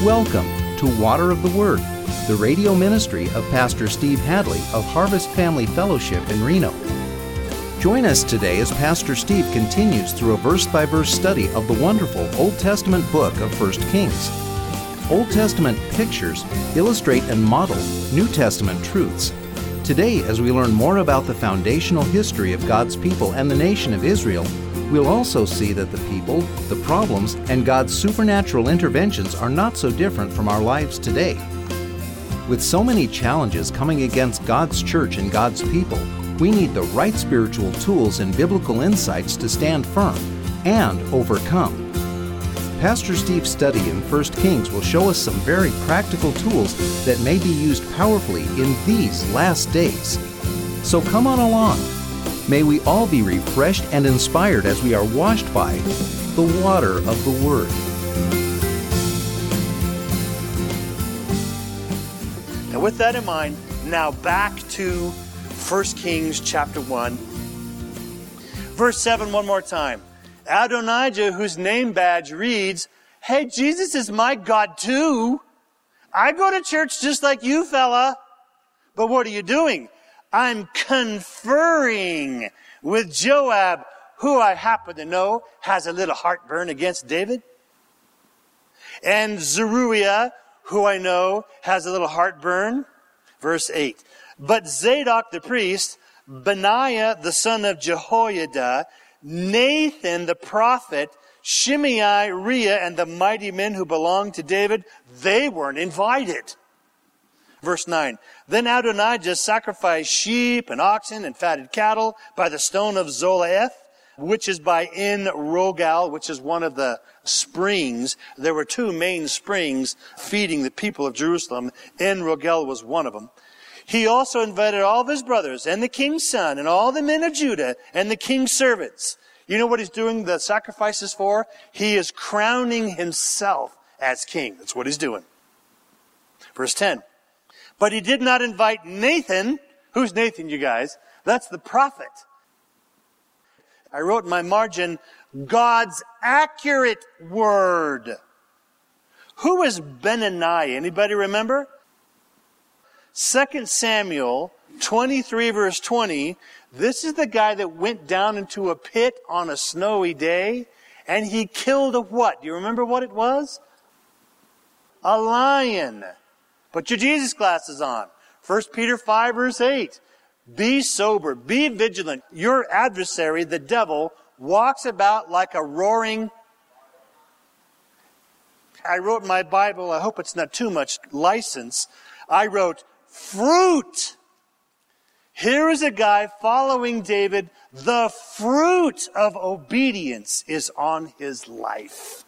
Welcome to Water of the Word, the radio ministry of Pastor Steve Hadley of Harvest Family Fellowship in Reno. Join us today as Pastor Steve continues through a verse-by-verse study of the wonderful Old Testament book of 1 Kings. Old Testament pictures illustrate and model New Testament truths. Today, as we learn more about the foundational history of God's people and the nation of Israel, we'll also see that the people, the problems, and God's supernatural interventions are not so different from our lives today. With so many challenges coming against God's church and God's people, we need the right spiritual tools and biblical insights to stand firm and overcome. Pastor Steve's study in 1 Kings will show us some very practical tools that may be used powerfully in these last days. So come on along. May we all be refreshed and inspired as we are washed by the water of the Word. And with that in mind, now back to 1 Kings chapter 1. Verse 7 one more time. Adonijah, whose name badge reads, "Hey, Jesus is my God too. I go to church just like you, fella. But what are you doing? I'm conferring with Joab, who I happen to know has a little heartburn against David. And Zeruiah, who I know has a little heartburn." Verse 8. "But Zadok the priest, Benaiah the son of Jehoiada, Nathan the prophet, Shimei, Rhea, and the mighty men who belonged to David, they weren't invited." Verse 9. "Then Adonijah sacrificed sheep and oxen and fatted cattle by the stone of Zolaeth, which is by En Rogal," which is one of the springs. There were two main springs feeding the people of Jerusalem. En Rogal was one of them. "He also invited all of his brothers and the king's son and all the men of Judah and the king's servants." You know what he's doing the sacrifices for? He is crowning himself as king. That's what he's doing. Verse 10. "But he did not invite Nathan." Who's Nathan, you guys? That's the prophet. I wrote in my margin, God's accurate word. Who is Benaniah? Anybody remember? 2 Samuel 23 verse 20. This is the guy that went down into a pit on a snowy day, and he killed a what? Do you remember what it was? A lion. Put your Jesus glasses on. 1 Peter 5 verse 8. "Be sober, be vigilant. Your adversary, the devil, walks about like a roaring..." I wrote in my Bible, I hope it's not too much license, I wrote, "fruit." Here is a guy following David. The fruit of obedience is on his life.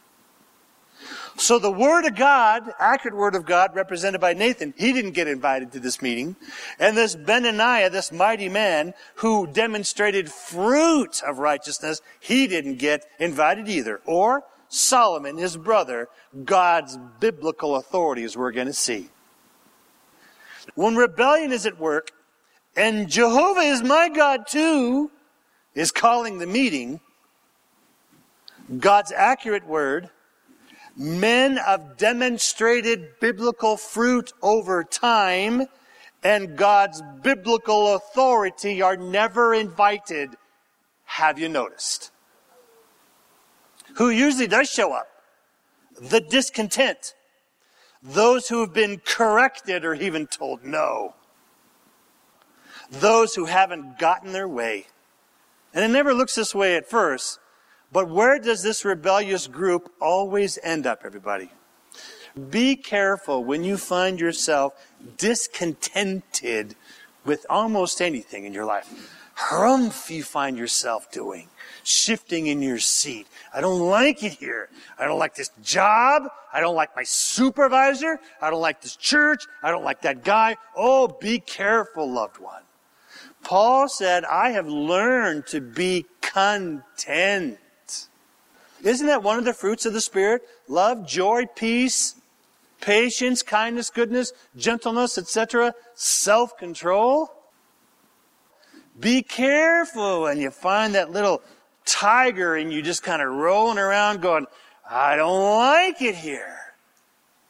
So the Word of God, accurate Word of God, represented by Nathan, he didn't get invited to this meeting. And this Benaniah, this mighty man who demonstrated fruit of righteousness, he didn't get invited either. Or Solomon, his brother, God's biblical authority, as we're going to see. When rebellion is at work, and Jehovah is my God too is calling the meeting, God's accurate word, men of demonstrated biblical fruit over time, and God's biblical authority are never invited. Have you noticed? Who usually does show up? The discontent. Those who have been corrected or even told no. Those who haven't gotten their way. And it never looks this way at first. But where does this rebellious group always end up, everybody? Be careful when you find yourself discontented with almost anything in your life. Harumph you find yourself doing. Shifting in your seat. I don't like it here. I don't like this job. I don't like my supervisor. I don't like this church. I don't like that guy. Oh, be careful, loved one. Paul said, I have learned to be content. Isn't that one of the fruits of the Spirit? Love, joy, peace, patience, kindness, goodness, gentleness, etc. Self-control. Be careful when you find that little tiger and you just kind of rolling around going, I don't like it here.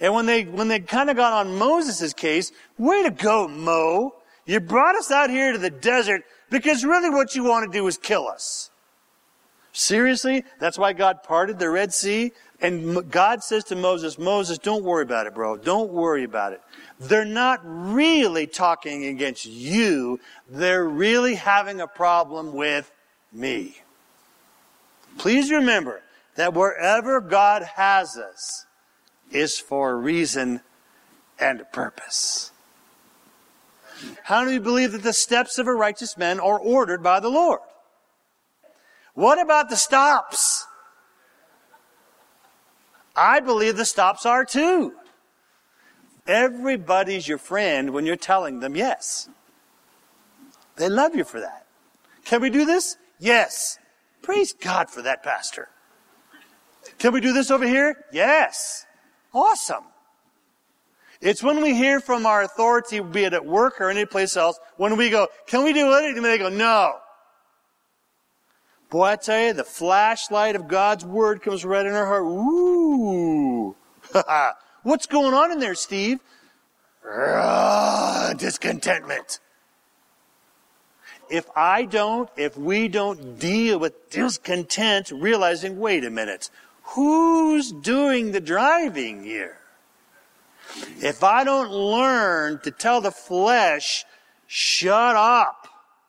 And when they kind of got on Moses' case, way to go, Mo. You brought us out here to the desert because really what you want to do is kill us. Seriously? That's why God parted the Red Sea? And God says to Moses, Moses, don't worry about it, bro. Don't worry about it. They're not really talking against you. They're really having a problem with me. Please remember that wherever God has us is for a reason and a purpose. How do we believe that the steps of a righteous man are ordered by the Lord? What about the stops? I believe the stops are too. Everybody's your friend when you're telling them yes. They love you for that. Can we do this? Yes. Praise God for that, Pastor. Can we do this over here? Yes. Awesome. It's when we hear from our authority, be it at work or any place else, when we go, can we do it? And they go, no. Boy, I tell you, the flashlight of God's Word comes right in our heart. Ooh. What's going on in there, Steve? Discontentment. If we don't deal with discontent, realizing, wait a minute, who's doing the driving here? If I don't learn to tell the flesh, shut up,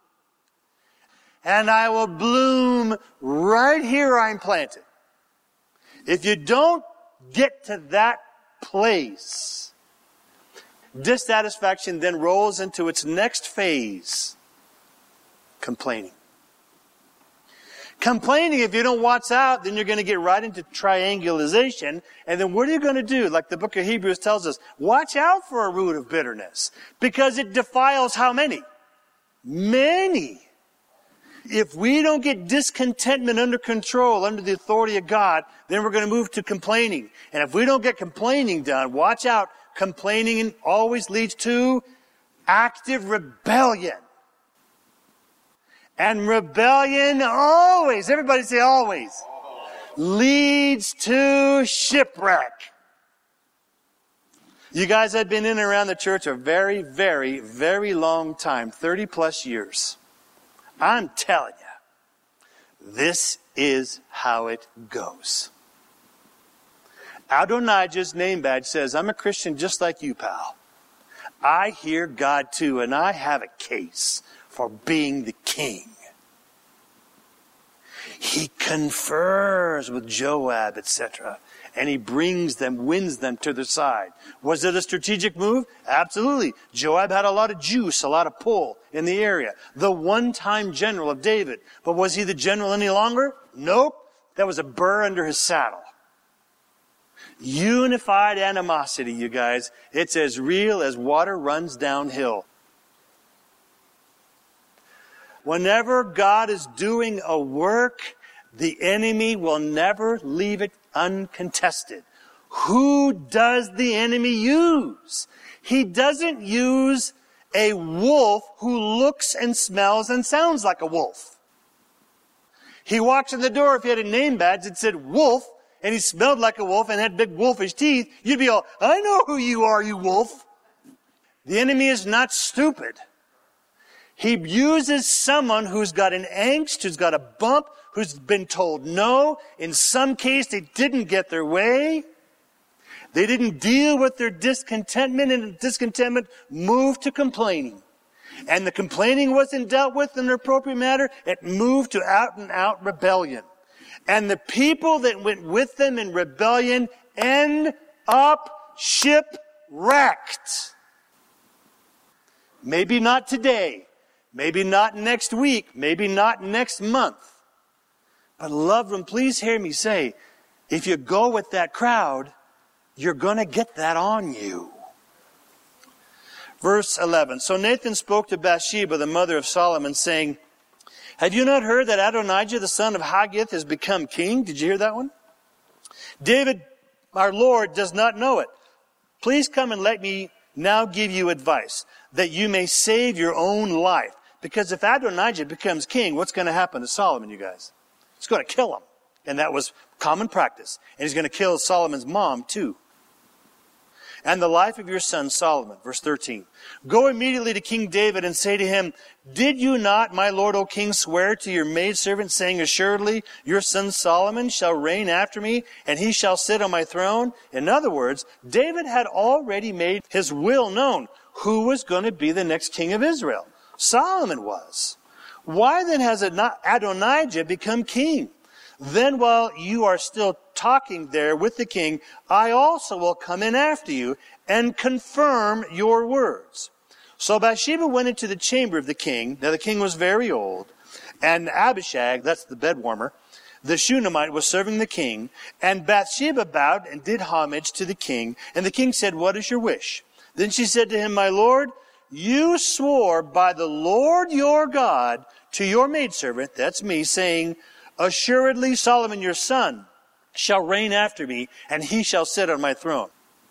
and I will bloom right here I'm planted. If you don't get to that place, dissatisfaction then rolls into its next phase, complaining. Complaining, if you don't watch out, then you're going to get right into triangulation. And then what are you going to do? Like the book of Hebrews tells us, watch out for a root of bitterness. Because it defiles how many? Many. If we don't get discontentment under control, under the authority of God, then we're going to move to complaining. And if we don't get complaining done, watch out. Complaining always leads to active rebellion. And rebellion always, everybody say always, leads to shipwreck. You guys have been in and around the church a very, very, very long time, 30 plus years. I'm telling you, this is how it goes. Adonijah's name badge says, I'm a Christian just like you, pal. I hear God too, and I have a case for being the king. He confers with Joab, etc. And he brings them, wins them to the side. Was it a strategic move? Absolutely. Joab had a lot of juice, a lot of pull in the area. The one-time general of David. But was he the general any longer? Nope. That was a burr under his saddle. Unified animosity, you guys. It's as real as water runs downhill. Whenever God is doing a work, the enemy will never leave it uncontested. Who does the enemy use? He doesn't use a wolf who looks and smells and sounds like a wolf. He walks in the door, if he had a name badge that said wolf, and he smelled like a wolf and had big wolfish teeth, you'd be all, I know who you are, you wolf. The enemy is not stupid. He uses someone who's got an angst, who's got a bump, who's been told no. In some case, they didn't get their way. They didn't deal with their discontentment, and discontentment moved to complaining. And the complaining wasn't dealt with in an appropriate manner. It moved to out-and-out rebellion. And the people that went with them in rebellion end up shipwrecked. Maybe not today. Maybe not next week. Maybe not next month. But loved one, please hear me say, if you go with that crowd, you're going to get that on you. Verse 11. So Nathan spoke to Bathsheba, the mother of Solomon, saying, have you not heard that Adonijah, the son of Haggith, has become king? Did you hear that one? David, our Lord, does not know it. Please come and let me now give you advice, that you may save your own life. Because if Adonijah becomes king, what's going to happen to Solomon, you guys? He's going to kill him. And that was common practice. And he's going to kill Solomon's mom, too. and the life of your son Solomon. Verse 13. Go immediately to King David and say to him, did you not, my lord, O king, swear to your maidservant, saying, assuredly, your son Solomon shall reign after me, and he shall sit on my throne? In other words, David had already made his will known. Who was going to be the next king of Israel? Solomon was. Why then has Adonijah become king? Then while you are still talking there with the king, I also will come in after you and confirm your words. So Bathsheba went into the chamber of the king. Now the king was very old. And Abishag, that's the bed warmer, the Shunammite, was serving the king. And Bathsheba bowed and did homage to the king. And the king said, what is your wish? Then she said to him, my lord, you swore by the Lord your God to your maidservant, that's me, saying, assuredly Solomon your son shall reign after me, and he shall sit on my throne.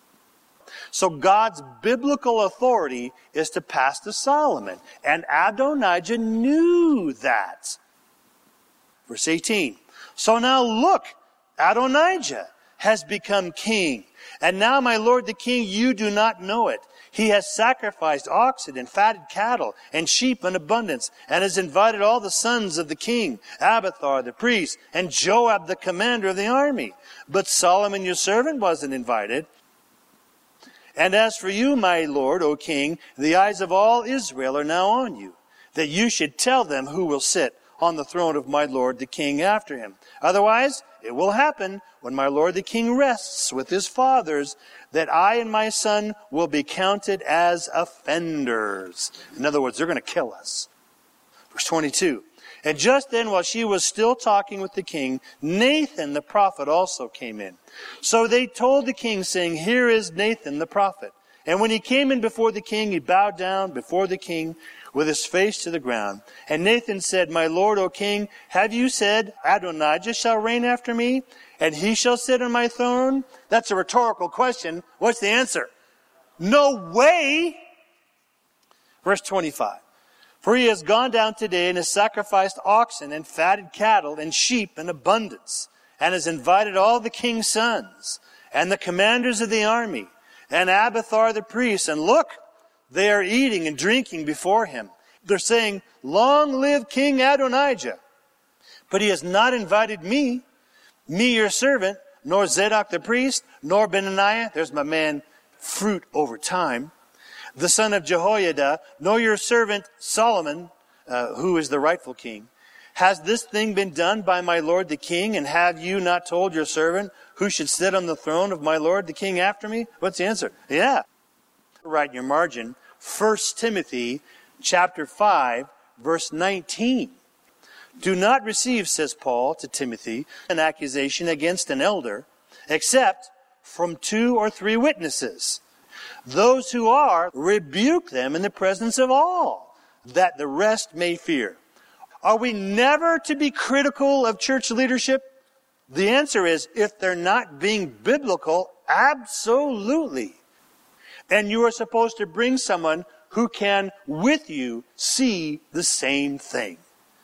So God's biblical authority is to pass to Solomon. And Adonijah knew that. Verse 18. So now look, Adonijah has become king. And now, my lord the king, you do not know it. He has sacrificed oxen and fatted cattle and sheep in abundance, and has invited all the sons of the king, Abiathar the priest, and Joab the commander of the army. But Solomon your servant wasn't invited. And as for you, my lord, O king, the eyes of all Israel are now on you, that you should tell them who will sit on the throne of my lord the king after him. Otherwise, it will happen when my lord the king rests with his fathers, that I and my son will be counted as offenders. In other words, they're going to kill us. Verse 22. And just then, while she was still talking with the king, Nathan the prophet also came in. So they told the king, saying, here is Nathan the prophet. And when he came in before the king, he bowed down before the king with his face to the ground. And Nathan said, my lord, O king, have you said, Adonijah shall reign after me, and he shall sit on my throne? That's a rhetorical question. What's the answer? No way! Verse 25. For he has gone down today and has sacrificed oxen and fatted cattle and sheep in abundance, and has invited all the king's sons and the commanders of the army and Abiathar the priest. And look, they are eating and drinking before him. They're saying, long live King Adonijah. But he has not invited me your servant, nor Zadok the priest, nor Benaiah, there's my man, fruit over time, the son of Jehoiada, nor your servant Solomon, who is the rightful king. Has this thing been done by my lord the king? And have you not told your servant who should sit on the throne of my lord the king after me? What's the answer? Yeah. Write in your margin, 1 Timothy chapter 5, verse 19. Do not receive, says Paul to Timothy, an accusation against an elder, except from 2 or 3 witnesses. Those who are, rebuke them in the presence of all, that the rest may fear. Are we never to be critical of church leadership? The answer is, if they're not being biblical, absolutely. And you are supposed to bring someone who can, with you, see the same thing.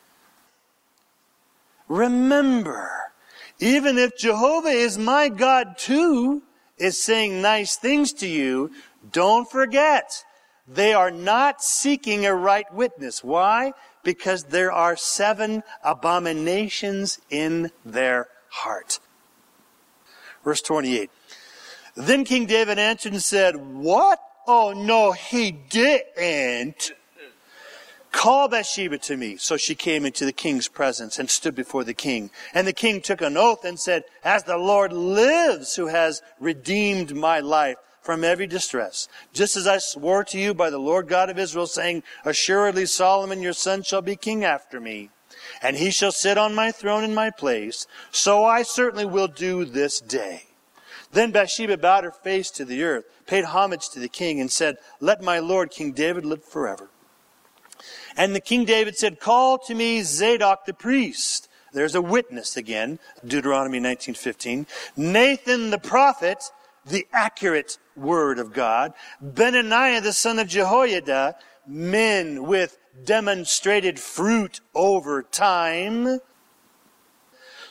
Remember, even if Jehovah is my God too, is saying nice things to you, don't forget, they are not seeking a right witness. Why? Because there are 7 abominations in their heart. Verse 28. Then King David answered and said, what? Oh, no, he didn't. Call Bathsheba to me. So she came into the king's presence and stood before the king. And the king took an oath and said, as the Lord lives, who has redeemed my life from every distress, just as I swore to you by the Lord God of Israel, saying, assuredly Solomon your son shall be king after me, and he shall sit on my throne in my place, so I certainly will do this day. Then Bathsheba bowed her face to the earth, paid homage to the king, and said, let my lord King David live forever. And the King David said, call to me Zadok the priest. There's a witness again, Deuteronomy 19:15. Nathan the prophet, the accurate word of God. Benaiah the son of Jehoiada, men with demonstrated fruit over time.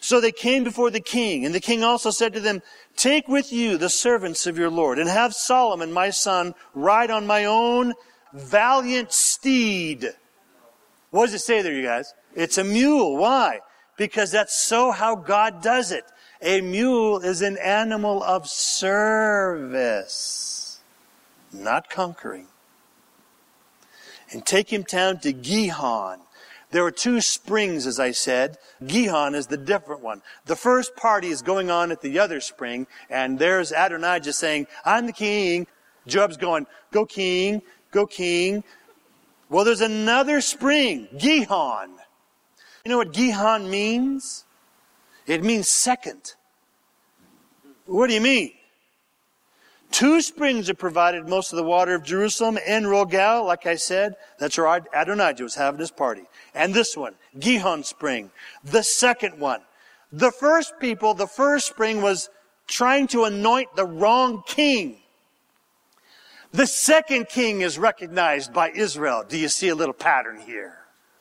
So they came before the king, and the king also said to them, take with you the servants of your Lord, and have Solomon my son ride on my own valiant steed. What does it say there, you guys? It's a mule. Why? Because that's so how God does it. A mule is an animal of service, not conquering. And take him down to Gihon. There were 2 springs, as I said. Gihon is the different one. The first party is going on at the other spring, and there's Adonijah saying, I'm the king. Joab's going, go king, go king. Well, there's another spring, Gihon. You know what Gihon means? It means second. What do you mean? 2 springs are provided most of the water of Jerusalem. En Rogel, like I said, that's where Adonijah was having his party. And this one, Gihon spring, the second one. The first spring was trying to anoint the wrong king. The second king is recognized by Israel. Do you see a little pattern here?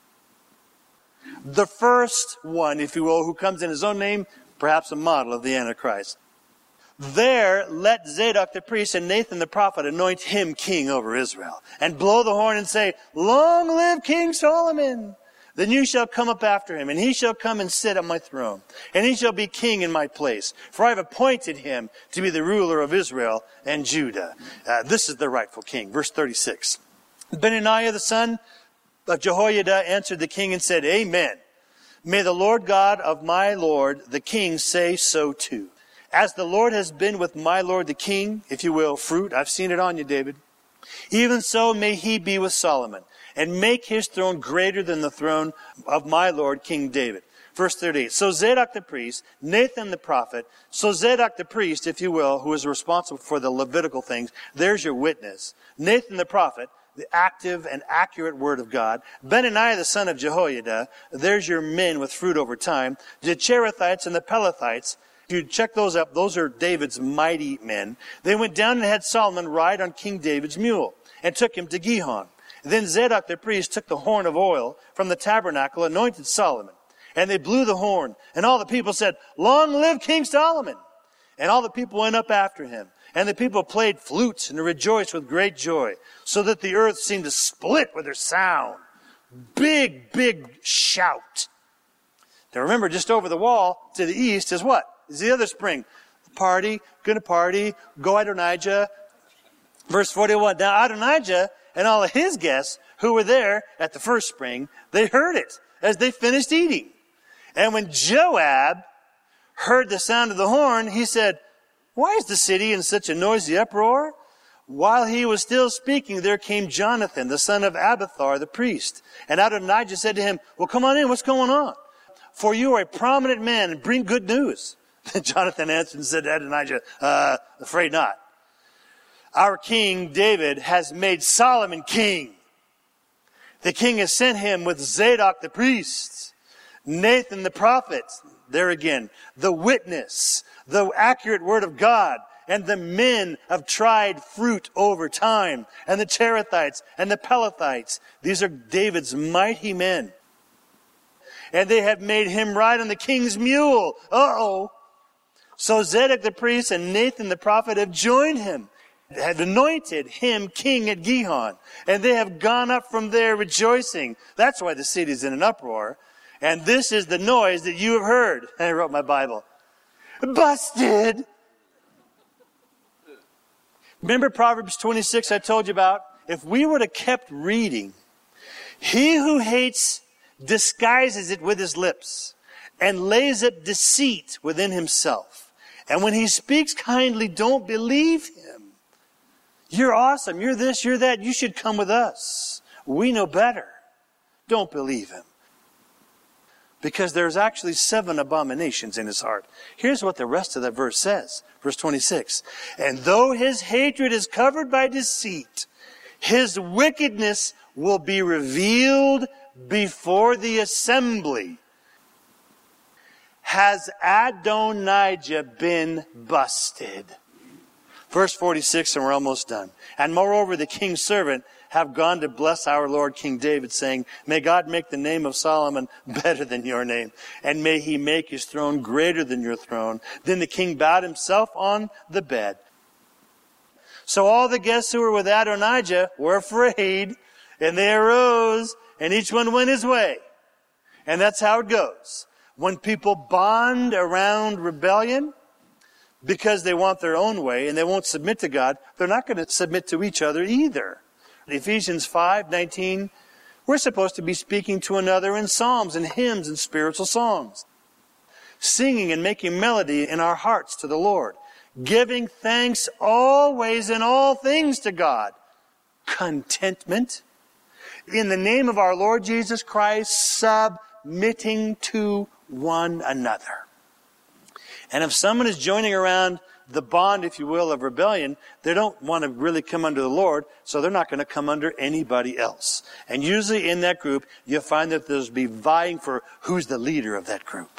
The first one, if you will, who comes in his own name, perhaps a model of the Antichrist. There, let Zadok the priest and Nathan the prophet anoint him king over Israel, and blow the horn and say, long live King Solomon! Then you shall come up after him, and he shall come and sit on my throne, and he shall be king in my place, for I have appointed him to be the ruler of Israel and Judah. This is the rightful king. Verse 36. Benaniah the son of Jehoiada answered the king and said, Amen. May the Lord God of my Lord the king say so too. As the Lord has been with my Lord the king, if you will, fruit, I've seen it on you, David. Even so may he be with Solomon, and make his throne greater than the throne of my Lord King David. Verse 38. So Zadok the priest, Nathan the prophet, so Zadok the priest, if you will, who is responsible for the Levitical things, there's your witness. Nathan the prophet, the active and accurate word of God. Benaniah the son of Jehoiada, there's your men with fruit over time. The Cherethites and the Pelethites, if you check those up, those are David's mighty men. They went down and had Solomon ride on King David's mule and took him to Gihon. Then Zadok the priest took the horn of oil from the tabernacle, anointed Solomon. And they blew the horn. And all the people said, long live King Solomon! And all the people went up after him. And the people played flutes and rejoiced with great joy, so that the earth seemed to split with their sound. Big, big shout. Now remember, just over the wall to the east is what? Is the other spring. Party, gonna party, go Adonijah. Verse 41. Now Adonijah and all of his guests who were there at the first spring, they heard it as they finished eating. And when Joab heard the sound of the horn, he said, why is the city in such a noisy uproar? While he was still speaking, there came Jonathan, the son of Abiathar, the priest. And Adonijah said to him, well, come on in, what's going on? For you are a prominent man and bring good news. Then Jonathan answered and said to Adonijah, afraid not. Our king David has made Solomon king. The king has sent him with Zadok the priest, Nathan the prophet, there again, the witness, the accurate word of God, and the men of tried fruit over time, and the Cherethites and the Pelethites. These are David's mighty men. And they have made him ride on the king's mule. Uh-oh. So Zadok the priest and Nathan the prophet have joined him, have anointed him king at Gihon. And they have gone up from there rejoicing. That's why the city is in an uproar. And this is the noise that you have heard. And I wrote my Bible. Busted! Remember Proverbs 26 I told you about? If we would have kept reading, he who hates disguises it with his lips and lays up deceit within himself. And when he speaks kindly, don't believe him. You're awesome. You're this, you're that. You should come with us. We know better. Don't believe him. Because there's actually 7 abominations in his heart. Here's what the rest of that verse says. Verse 26. And though his hatred is covered by deceit, his wickedness will be revealed before the assembly. Has Adonijah been busted? Verse 46, and we're almost done. And moreover, the king's servant have gone to bless our Lord King David, saying, may God make the name of Solomon better than your name, and may he make his throne greater than your throne. Then the king bowed himself on the bed. So all the guests who were with Adonijah were afraid, and they arose, and each one went his way. And that's how it goes. When people bond around rebellion because they want their own way and they won't submit to God, they're not going to submit to each other either. Ephesians 5:19, we're supposed to be speaking to another in psalms and hymns and spiritual songs, singing and making melody in our hearts to the Lord, giving thanks always in all things to God. Contentment. In the name of our Lord Jesus Christ, submitting to one another. And if someone is joining around the bond, if you will, of rebellion, they don't want to really come under the Lord, so they're not going to come under anybody else. And usually in that group, you'll find that there's be vying for who's the leader of that group.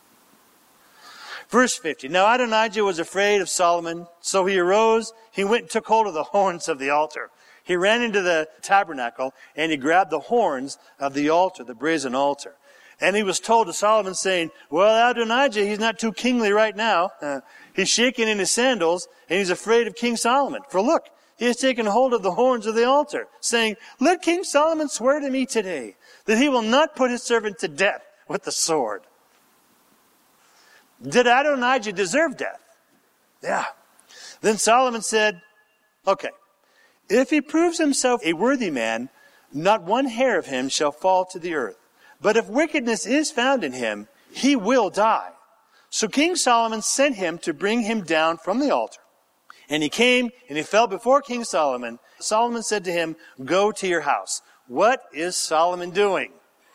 Verse 50, now Adonijah was afraid of Solomon, so he arose, he went and took hold of the horns of the altar. He ran into the tabernacle, and he grabbed the horns of the altar, the brazen altar. And he was told to Solomon, saying, well, Adonijah, he's not too kingly right now. He's shaking in his sandals, and he's afraid of King Solomon. For look, he has taken hold of the horns of the altar, saying, let King Solomon swear to me today that he will not put his servant to death with the sword. Did Adonijah deserve death? Yeah. Then Solomon said, okay, if he proves himself a worthy man, not one hair of him shall fall to the earth. But if wickedness is found in him, he will die. So King Solomon sent him to bring him down from the altar. And he came and he fell before King Solomon. Solomon said to him, go to your house. What is Solomon doing?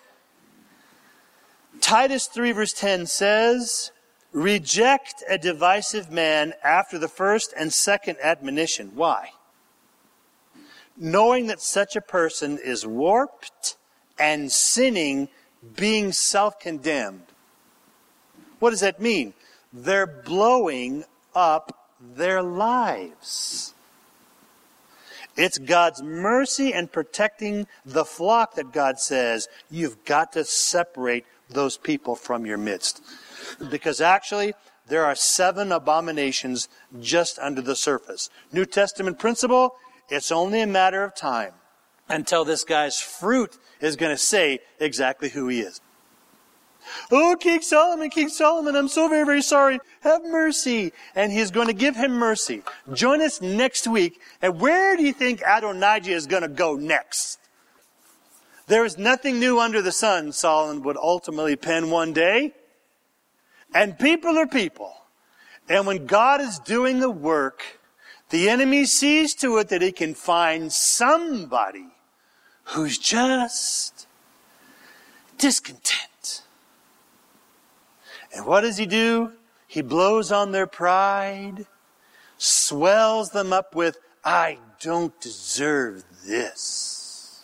Titus 3 verse 10 says, reject a divisive man after the first and second admonition. Why? Knowing that such a person is warped and sinning, being self-condemned. What does that mean? They're blowing up their lives. It's God's mercy and protecting the flock that God says, you've got to separate those people from your midst. Because actually, there are 7 abominations just under the surface. New Testament principle, it's only a matter of time until this guy's fruit is going to say exactly who he is. Oh, King Solomon, I'm so very, very sorry. Have mercy. And he's going to give him mercy. Join us next week. And where do you think Adonijah is going to go next? There is nothing new under the sun, Solomon would ultimately pen one day. And people are people. And when God is doing the work, the enemy sees to it that he can find somebody who's just discontent. And what does he do? He blows on their pride, swells them up with, I don't deserve this.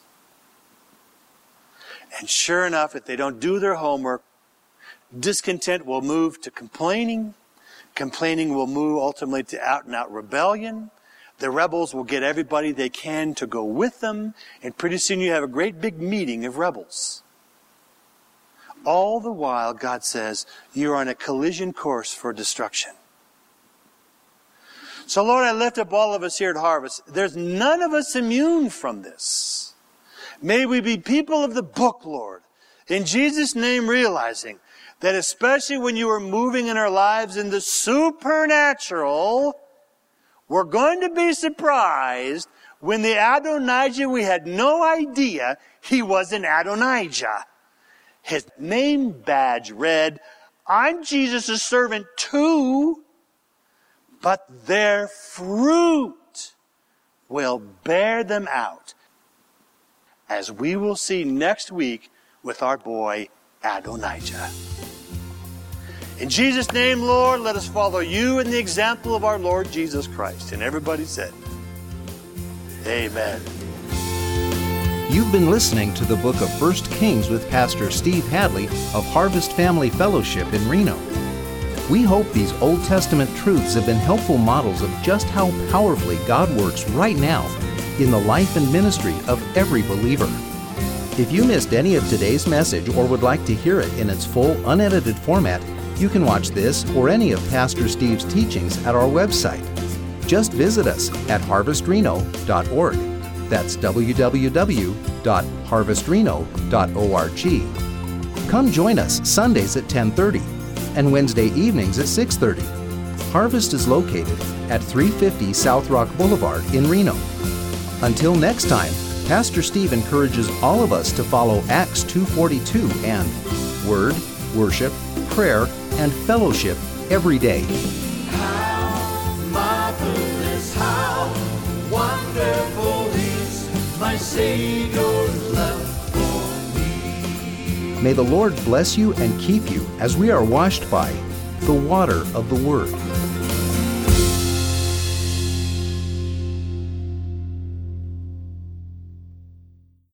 And sure enough, if they don't do their homework, discontent will move to complaining. Complaining will move ultimately to out-and-out rebellion. The rebels will get everybody they can to go with them. And pretty soon you have a great big meeting of rebels. All the while, God says, you're on a collision course for destruction. So Lord, I lift up all of us here at Harvest. There's none of us immune from this. May we be people of the book, Lord. In Jesus' name, realizing that especially when you are moving in our lives in the supernatural, we're going to be surprised when the Adonijah, we had no idea he was an Adonijah. His name badge read, I'm Jesus' servant too, but their fruit will bear them out, as we will see next week with our boy Adonijah. In Jesus' name, Lord, let us follow you in the example of our Lord Jesus Christ. And everybody said, amen. You've been listening to the book of 1 Kings with Pastor Steve Hadley of Harvest Family Fellowship in Reno. We hope these Old Testament truths have been helpful models of just how powerfully God works right now in the life and ministry of every believer. If you missed any of today's message or would like to hear it in its full, unedited format, you can watch this or any of Pastor Steve's teachings at our website. Just visit us at harvestreno.org. That's www.harvestreno.org. Come join us Sundays at 10:30 and Wednesday evenings at 6:30. Harvest is located at 350 South Rock Boulevard in Reno. Until next time, Pastor Steve encourages all of us to follow Acts 2:42 and Word, Worship, Prayer, and Fellowship every day. How marvelous, how wonderful is my Savior's love for me. May the Lord bless you and keep you as we are washed by the water of the Word.